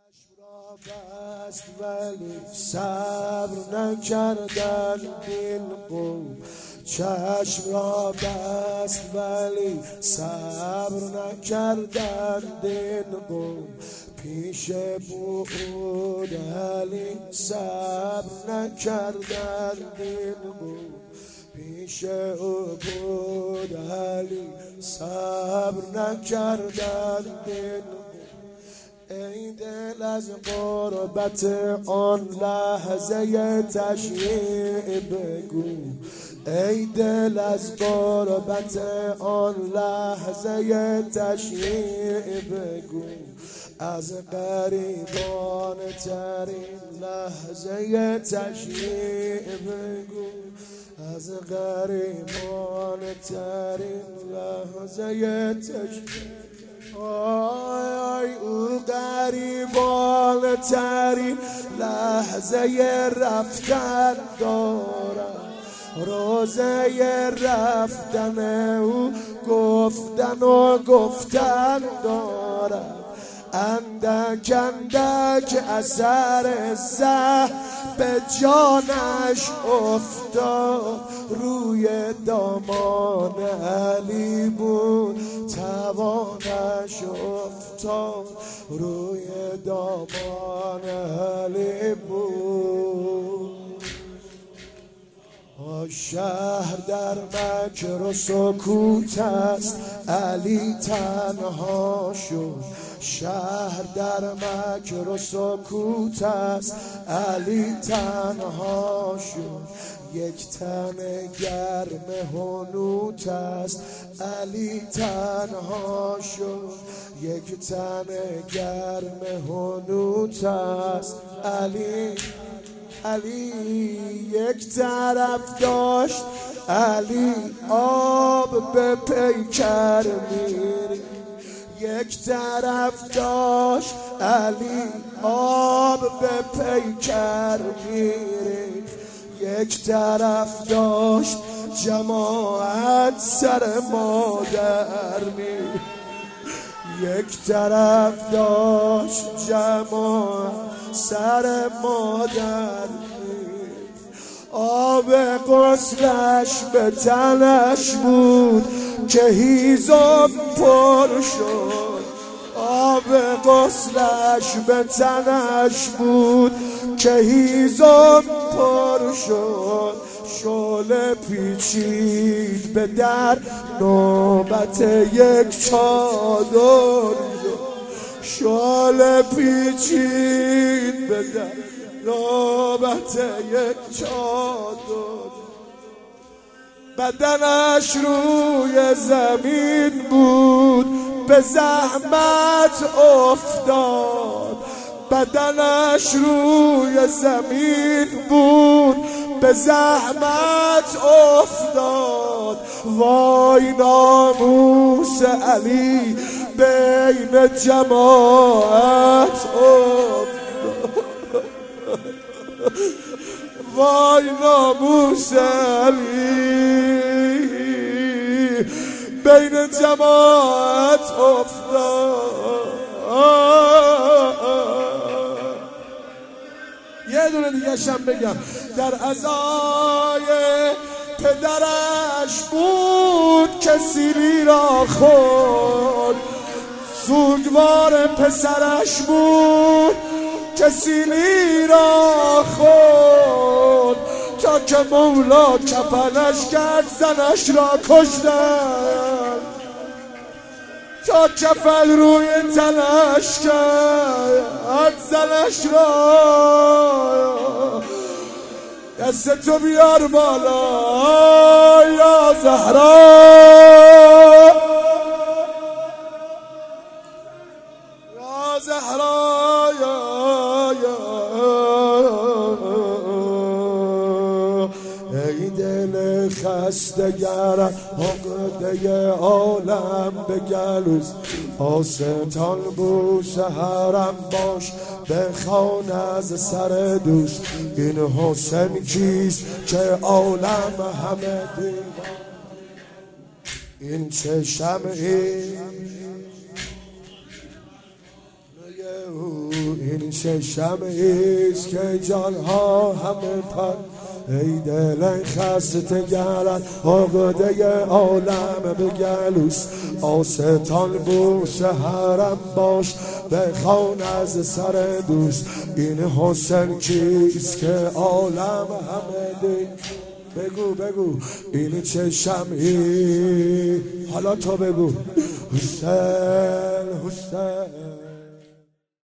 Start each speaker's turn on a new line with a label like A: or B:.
A: چشم را بست ولی صبر نکردن این قوم. چشم را بست ولی صبر نکردن این قوم. پیش بود علی صبر نکردن این قوم. پیش او بود علی صبر نکردن این قوم. ای دل از غربت آن لحظه تشییع بگو. ای دل از غربت آن لحظه تشییع بگو. از غریبان ترین لحظه تشییع بگو. از غریبان ترین لحظه تشییع. آی او غریبان ترین لحظه رفتن دارد. روزه رفتن او گفتن و گفتن دارد. اندک اندک اثر زهر به جانش افتاد. روی دامان علی بود توانش افتاد. روی دامان علی بود. شهر در مکر و سکوت است علی تنها شد. شهر در مکر و سکوت است علی تنها شد. یک تن گرم حنوط است علی تنها شد. یک تن گرم حنوط است علی یک طرف داشت علی آب به پیکر میری. یک طرف داشت علی آب به پیکر میری. یک طرف داشت جماعت سر مادر میری. یک طرف داشت جماعت سر مادر میری. آب غسلش به تنش بود که هیزم پر شد. آب غسلش به تنش بود که هیزم پر شد. شعله پیچید به در نوبت یک چادر. شعله پیچید به در نوبت یک چادر. بدنش روی زمین بود به زحمت افتاد. بدنش روی زمین بود به زحمت افتاد. وای ناموس علی بین جماعت افتاد. وای ناموس علی بین جماعت افتاد. یه دونه دیگه شم بگم. در عزای پدرش بود که سیلی را خورد. سوگوار پسرش بود که سیلی را خورد. تا که مولا کفنش کرد زنش را کشتن. تا کفن روی تنش کرد زنش را. دست تو بیار بالا یا زهرا. یا زهرا ای دل خستگر عقده عالم به گلوز. آستان بوس حرم باش بخوان از سر دوست. این حسین کیست که عالم همه دیوان. این چه شمعی این چه شمعیست که جانها همه پر ای دل خسته گرد عقده عالم به گلوس آستان بوس حرم باش بخوان از سر دوست این حسن کیست که عالم همه دی بگو این چه شمعی حالا تو بگو حسین